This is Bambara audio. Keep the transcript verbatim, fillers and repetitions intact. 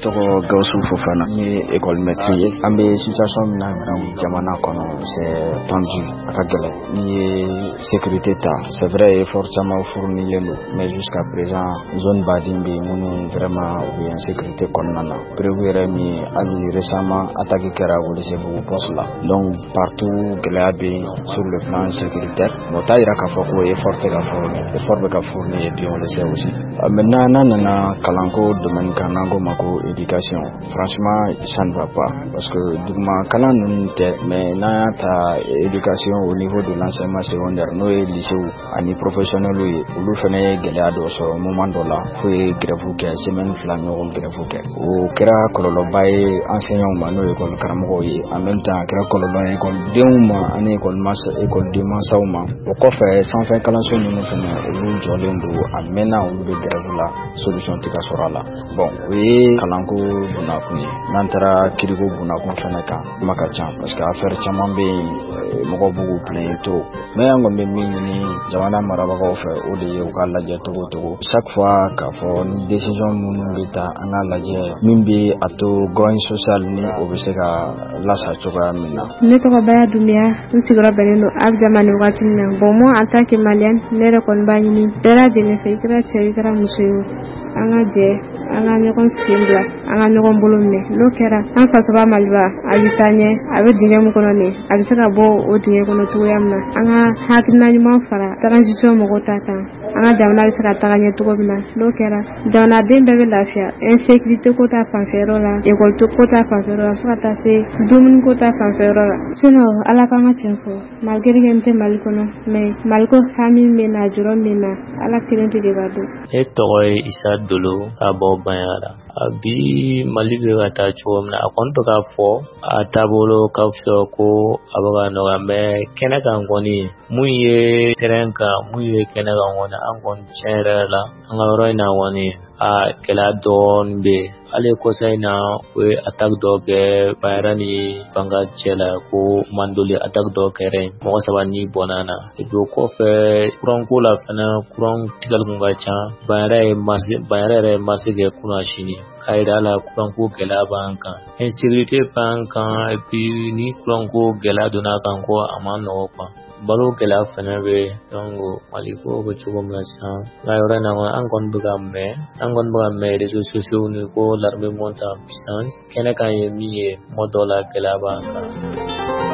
tɔgɔ Gawusu Fofana ni école maîtrise an bɛ situation min na bi jamana kɔnɔ c'est tendu a ka gɛlɛn ni sécurité ta c'est vrai effort caman fournilen don mais jusqu'à présent zone baden bɛ minnu vraiment u bɛ insécurité kɔnɔna na prévu yɛrɛ min hali récemment attaque kɛra Welesebugu poste la donc partout gɛlɛya bɛ sur le plan sécuritaire bon t'a yira k'a fɔ ko effort tɛ ka fourni effort bɛ ka fourni et puis on le sait aussi maintenant n'an nana kalanko domaine kan n'an ko ma ko éducation franchement ça ne va pas parce que duguma kalan ninnu tɛ mais n'an y'a ta éducation au niveau de l'enseignement secondaire n'o ye lycée ani professionnel ye olu fana ye gɛlɛya dɔ sɔrɔ moment dɔ la fo ye grève kɛ semaine fila ɲɔgɔn grève kɛ o kɛra kɔlɔlɔba ye enseignants ma n'o ye école karamɔgɔw ye en même temps a kɛra kɔlɔlɔ ye écoledenw ma ani école masa écoleden mansaw ma o kɔfɛ sanfɛ kalanso ninnu fana olu jɔlen don a mɛnna olu bɛ grève la solution tɛ ka sɔrɔ a la bon o ye kalanko bunakun ye n'an taara kiriko bunakun fana kan kuma ka ca parce que affaire caman bɛ yen mɔgɔw b'u plaindre trop mais an kɔni bɛ min ɲini jamana marabagaw fɛ o de ye u ka lajɛ togo togo chaque fois k'a fɔ ni décision minnu bɛ ta an ka lajɛ min bɛ a to gain social ni o bɛ se ka lasa cogoya min na. Ne tɔgɔ Baya Dunbiya n sigiyɔrɔ bɛnnen don Abidjan nin waati min na bon moi en tant que Malienne ne yɛrɛ kɔni b'a ɲini bɛɛ lajɛlen fɛ i kɛra cɛ i kɛra muso ye an ka jɛ an ka ɲɔgɔn sen bila an ka ɲɔgɔn bolo minɛ n'o kɛra an fasoba Maliba a bɛ taa ɲɛ a bɛ dingɛ min kɔnɔ nin a bɛ se ka bɔ o dingɛ kɔnɔ cogoya min na an ka hakilina ɲuman fara transition mɔgɔw ta kan an ka jamana bɛ se ka taga ɲɛ cogo min na n'o kɛra jamanaden bɛɛ bɛ lafiya insécurité ko ta fanfɛyɔrɔ la école ko ta fanfɛyɔrɔ la fo ka taa se dumuni ko ta fanfɛyɔrɔ la sinon ala k'an ka tiɲɛ fɔ malgré que n tɛ Mali kɔnɔ mais Mali ko hami bɛ na jɔrɔ min na ala kelen pe de b'a dɔn. Ne tɔgɔ ye Isa Dolo ka bɔ Banyara a bi Mali bɛ ka taa cogo min na a kɔni bɛ ka fɔ a taabolo ka fisa ko a bɛ ka nɔgɔya mais kɛnɛ kan kɔni mun ye terrain kan mun ye kɛnɛ kan kɔni an kɔni tiɲɛ yɛrɛ la an ka yɔrɔ in na kɔni a gɛlɛya dɔɔnin bɛ yen hali kɔsa in na o ye attaque dɔ kɛ Bayera ni Banga cɛ la ko Mandoli attaque dɔ kɛra yen mɔgɔ saba ni bɔnna na et puis o kɔfɛ courant ko la fana courant tigɛli kun ka ca Bayera ye marché Bayera yɛrɛ ye marché kɛ kunna sini k'a yira la courant ko gɛlɛya b'an kan insécurité b'an kan et puis ni courant ko gɛlɛya donna kan ko a ma nɔgɔ quoi balo gɛlɛya fana bɛ donc Mali ko bɛ cogo min na sisan nka yɔrɔ in na an kɔni bɛ ka mɛn an kɔni bɛ ka mɛn réseaux sociaux ni ko l'armée monte en puissance kɛnɛ kan ye min ye mɔgɔ dɔw la gɛlɛya b'an kan.